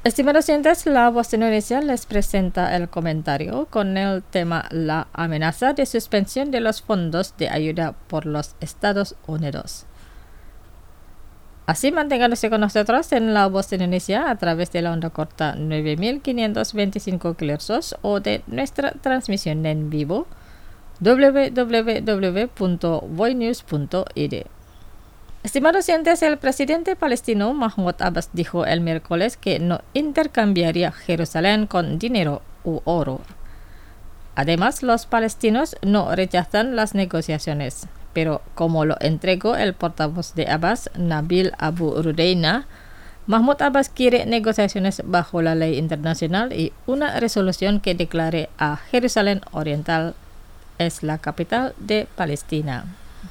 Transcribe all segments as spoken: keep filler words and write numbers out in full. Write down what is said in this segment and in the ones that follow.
Estimados oyentes, La Voz de Indonesia les presenta el comentario con el tema La amenaza de suspensión de los fondos de ayuda por los Estados Unidos. Así manténganse con nosotros en La Voz de Indonesia a través de la onda corta nueve mil quinientos veinticinco kilohertz o de nuestra transmisión en vivo doble u doble u doble u punto voinews punto i d. Estimados oyentes, el presidente palestino Mahmoud Abbas dijo el miércoles que no intercambiaría Jerusalén con dinero u oro. Además, los palestinos no rechazan las negociaciones, pero como lo entregó el portavoz de Abbas, Nabil Abu Rudeina, Mahmoud Abbas quiere negociaciones bajo la ley internacional y una resolución que declare a Jerusalén Oriental es la capital de Palestina.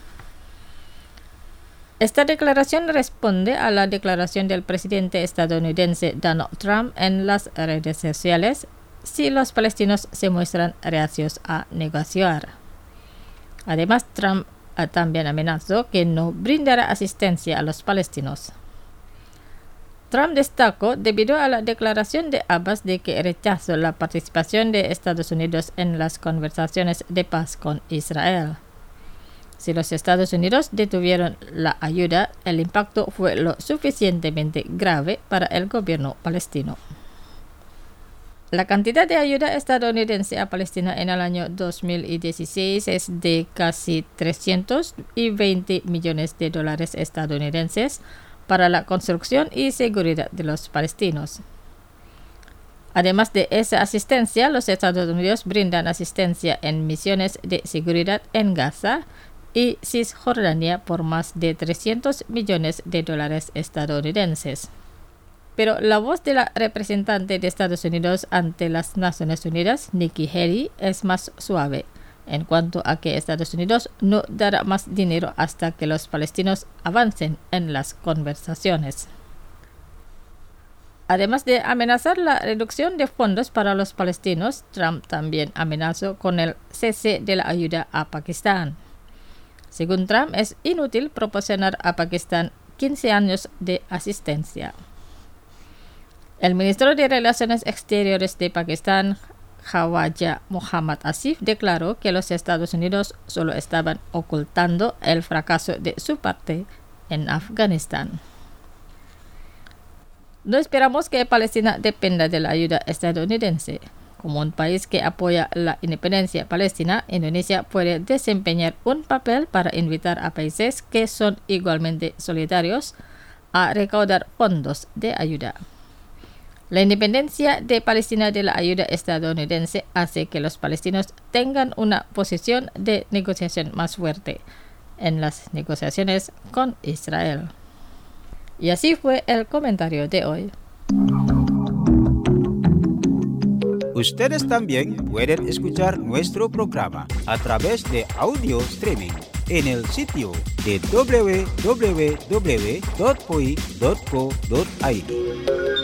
Esta declaración responde a la declaración del presidente estadounidense Donald Trump en las redes sociales si los palestinos se muestran reacios a negociar. Además, Trump también amenazó que no brindará asistencia a los palestinos. Trump destacó debido a la declaración de Abbas de que rechazó la participación de Estados Unidos en las conversaciones de paz con Israel. Si los Estados Unidos detuvieron la ayuda, el impacto fue lo suficientemente grave para el gobierno palestino. La cantidad de ayuda estadounidense a Palestina en el año dos mil dieciséis es de casi trescientos veinte millones de dólares estadounidenses para la construcción y seguridad de los palestinos. Además de esa asistencia, los Estados Unidos brindan asistencia en misiones de seguridad en Gaza y Cisjordania por más de trescientos millones de dólares estadounidenses. Pero la voz de la representante de Estados Unidos ante las Naciones Unidas, Nikki Haley, es más suave en cuanto a que Estados Unidos no dará más dinero hasta que los palestinos avancen en las conversaciones. Además de amenazar la reducción de fondos para los palestinos, Trump también amenazó con el cese de la ayuda a Pakistán. Según Trump, es inútil proporcionar a Pakistán quince años de asistencia. El ministro de Relaciones Exteriores de Pakistán, Khawaja Muhammad Asif, declaró que los Estados Unidos solo estaban ocultando el fracaso de su parte en Afganistán. No esperamos que Palestina dependa de la ayuda estadounidense. Como un país que apoya la independencia palestina, Indonesia puede desempeñar un papel para invitar a países que son igualmente solidarios a recaudar fondos de ayuda. La independencia de Palestina de la ayuda estadounidense hace que los palestinos tengan una posición de negociación más fuerte en las negociaciones con Israel. Y así fue el comentario de hoy. Ustedes también pueden escuchar nuestro programa a través de audio streaming en el sitio de doble u doble u doble u punto poi punto co punto i d.